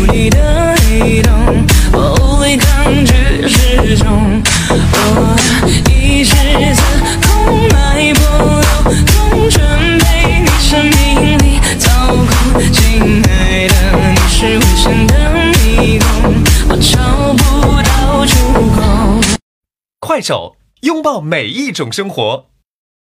你的黑洞，我无力抗拒失重。我一直自空脉搏流动，准备你生命里操控。亲爱的，你是危险的迷宫，我找不到出口。 快手，拥抱每一种生活。